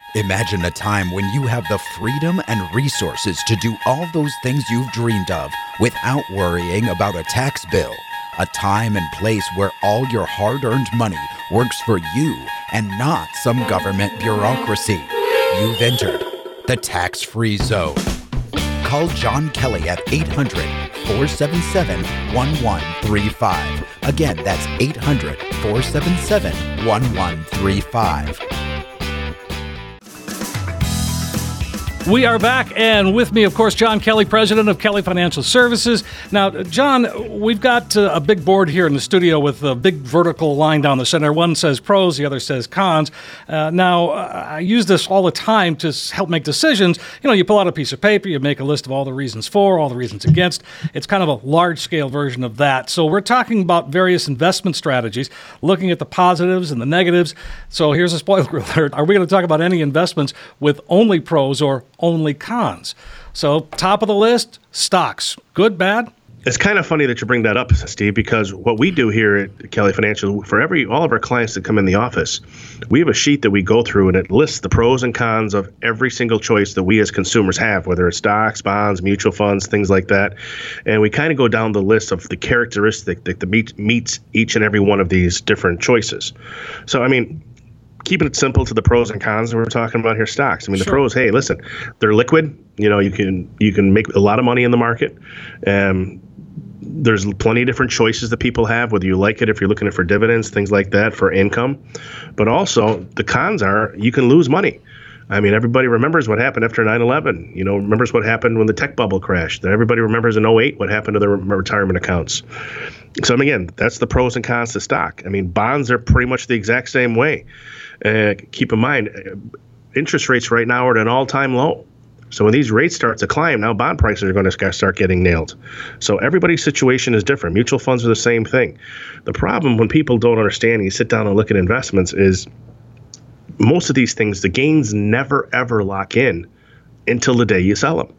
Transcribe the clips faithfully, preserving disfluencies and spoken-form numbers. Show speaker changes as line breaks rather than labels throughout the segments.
Imagine a time when you have the freedom and resources to do all those things you've dreamed of without worrying about a tax bill. A time and place where all your hard-earned money works for you and not some government bureaucracy. You've entered the tax-free zone. Call John Kelly at eight hundred, four seven seven, one one three five. Again, that's eight hundred, four seven seven, one one three five.
We are back, and with me, of course, John Kelly, president of Kelly Financial Services. Now, John, we've got uh, a big board here in the studio with a big vertical line down the center. One says pros, the other says cons. Uh, now, uh, I use this all the time to help make decisions. You know, you pull out a piece of paper, you make a list of all the reasons for, all the reasons against. It's kind of a large-scale version of that. So we're talking about various investment strategies, looking at the positives and the negatives. So here's a spoiler alert. Are we going to talk about any investments with only pros or only cons? So top of the list, stocks. Good, bad?
It's kind of funny that you bring that up, Steve, because what we do here at Kelly Financial, for every all of our clients that come in the office, we have a sheet that we go through and it lists the pros and cons of every single choice that we as consumers have, whether it's stocks, bonds, mutual funds, things like that. And we kind of go down the list of the characteristic that the meet, meets each and every one of these different choices. So, I mean, keeping it simple to the pros and cons that we're talking about here, stocks. I mean, the
Sure.
pros, hey, listen, they're liquid. You know, you can you can make a lot of money in the market. Um, there's plenty of different choices that people have, whether you like it, if you're looking for dividends, things like that, for income. But also, the cons are you can lose money. I mean, everybody remembers what happened after nine eleven. You know, remembers what happened when the tech bubble crashed. Everybody remembers in oh eight what happened to their retirement accounts. So, I mean, again, that's the pros and cons to stock. I mean, bonds are pretty much the exact same way. Uh, keep in mind, interest rates right now are at an all-time low. So when these rates start to climb, now bond prices are going to start getting nailed. So everybody's situation is different. Mutual funds are the same thing. The problem when people don't understand, and you sit down and look at investments, is most of these things, the gains never, ever lock in until the day you sell them.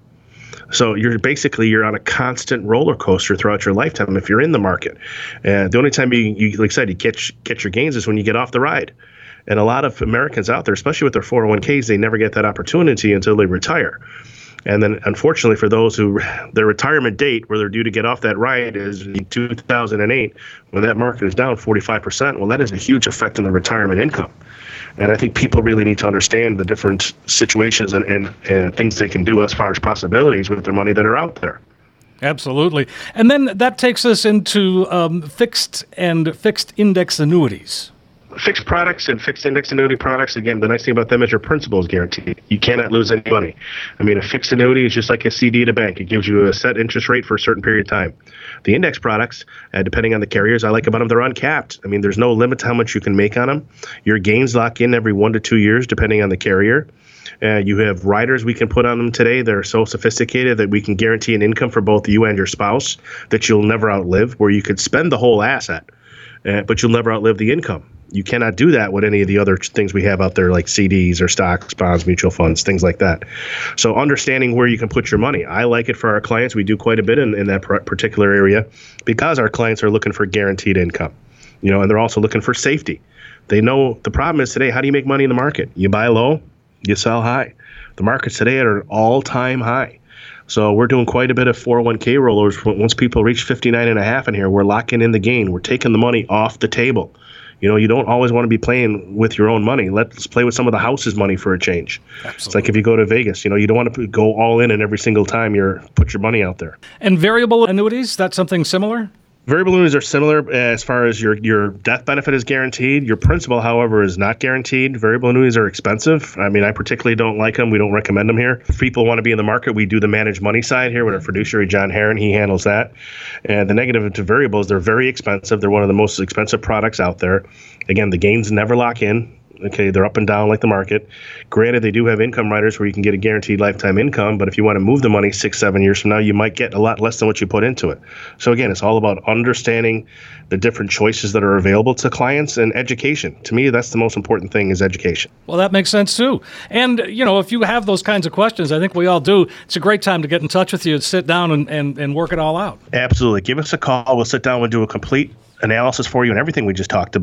So you're basically, you're on a constant roller coaster throughout your lifetime if you're in the market. Uh, the only time you, you, like I said, you catch, catch your gains is when you get off the ride. And a lot of Americans out there, especially with their four oh one k's, they never get that opportunity until they retire. And then, unfortunately, for those who their retirement date where they're due to get off that ride is in two thousand eight, when that market is down forty-five percent, well, that is a huge effect on the retirement income. And I think people really need to understand the different situations and, and, and things they can do as far as possibilities with their money that are out there.
Absolutely. And then that takes us into um, fixed and fixed index annuities.
Fixed products and fixed index annuity products, again, the nice thing about them is your principal is guaranteed. You cannot lose any money. I mean, a fixed annuity is just like a C D at a bank. It gives you a set interest rate for a certain period of time. The index products, uh, depending on the carriers, I like about them, they're uncapped. I mean, there's no limit to how much you can make on them. Your gains lock in every one to two years, depending on the carrier. Uh, you have riders we can put on them today that are so sophisticated that we can guarantee an income for both you and your spouse that you'll never outlive, where you could spend the whole asset, uh, but you'll never outlive the income. You cannot do that with any of the other things we have out there like C Ds or stocks, bonds, mutual funds, things like that. So understanding where you can put your money. I like it for our clients. We do quite a bit in, in that particular area because our clients are looking for guaranteed income, you know, and they're also looking for safety. They know the problem is today, how do you make money in the market? You buy low, you sell high. The markets today are at an all-time high. So we're doing quite a bit of four oh one k rollers. Once people reach fifty-nine and a half in here, we're locking in the gain. We're taking the money off the table. You know, you don't always want to be playing with your own money. Let's play with some of the house's money for a change.
Absolutely.
It's like if you go to Vegas, you know, you don't want to go all in and every single time you're put your money out there.
And variable annuities, that's something similar?
Variable annuities are similar as far as your, your death benefit is guaranteed. Your principal, however, is not guaranteed. Variable annuities are expensive. I mean, I particularly don't like them. We don't recommend them here. If people want to be in the market, we do the managed money side here with our fiduciary, John Herron. He handles that. And the negative to variables, they're very expensive. They're one of the most expensive products out there. Again, the gains never lock in. Okay, they're up and down like the market. Granted, they do have income riders where you can get a guaranteed lifetime income, but if you want to move the money six, seven years from now, you might get a lot less than what you put into it. So again, it's all about understanding the different choices that are available to clients and education. To me, that's the most important thing is education.
Well, that makes sense too. And, you know, if you have those kinds of questions, I think we all do, it's a great time to get in touch with you and sit down and, and, and work it all out.
Absolutely. Give us a call. We'll sit down and do a complete analysis for you and everything we just talked about.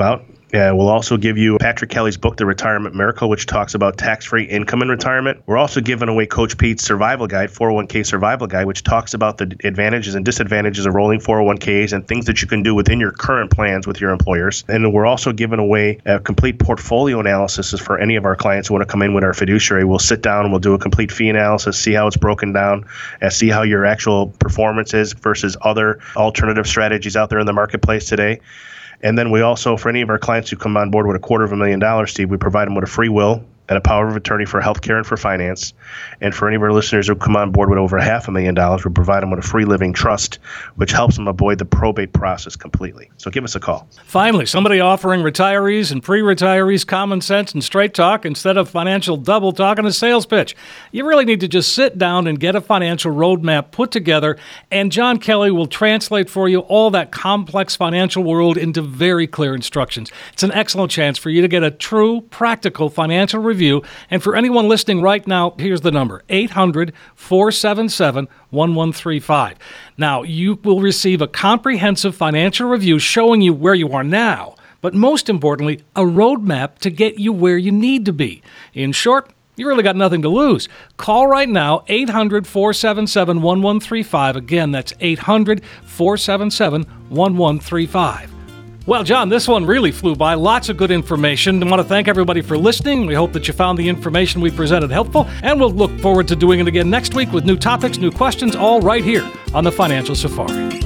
Uh, we'll also give you Patrick Kelly's book, The Retirement Miracle, which talks about tax-free income in retirement. We're also giving away Coach Pete's Survival Guide, four oh one k Survival Guide, which talks about the advantages and disadvantages of rolling four oh one k's and things that you can do within your current plans with your employers. And we're also giving away a complete portfolio analysis for any of our clients who want to come in with our fiduciary. We'll sit down and we'll do a complete fee analysis, see how it's broken down, and see how your actual performance is versus other alternative strategies out there in the marketplace today. And then we also, for any of our clients who come on board with a quarter of a million dollars, Steve, we provide them with a free will and a power of attorney for healthcare and for finance. And for any of our listeners who come on board with over half a million dollars, we provide them with a free living trust, which helps them avoid the probate process completely. So give us a call.
Finally, somebody offering retirees and pre-retirees common sense and straight talk instead of financial double talk and a sales pitch. You really need to just sit down and get a financial roadmap put together, and John Kelly will translate for you all that complex financial world into very clear instructions. It's an excellent chance for you to get a true, practical financial review. And for anyone listening right now, here's the number, eight hundred, four seven seven, one one three five. Now, you will receive a comprehensive financial review showing you where you are now, but most importantly, a roadmap to get you where you need to be. In short, you really got nothing to lose. Call right now, eight hundred, four seven seven, one one three five. Again, that's eight hundred, four seven seven, one one three five. Well, John, this one really flew by. Lots of good information. I want to thank everybody for listening. We hope that you found the information we presented helpful, and we'll look forward to doing it again next week with new topics, new questions, all right here on the Financial Safari.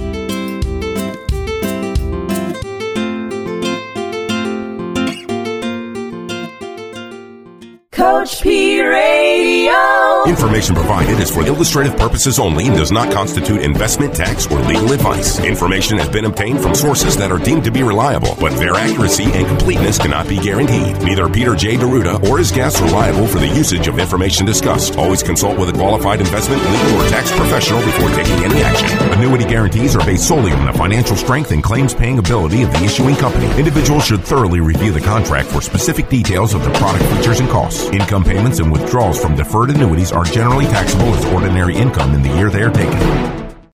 Coach P Radio.
Information provided is for illustrative purposes only and does not constitute investment, tax, or legal advice. Information has been obtained from sources that are deemed to be reliable, but their accuracy and completeness cannot be guaranteed. Neither Peter J. Deruta or his guests are liable for the usage of information discussed. Always consult with a qualified investment, legal, or tax professional before taking any action. Annuity guarantees are based solely on the financial strength and claims-paying ability of the issuing company. Individuals should thoroughly review the contract for specific details of the product features and costs. Income payments and withdrawals from deferred annuities are generally taxable as ordinary income in the year they are taken.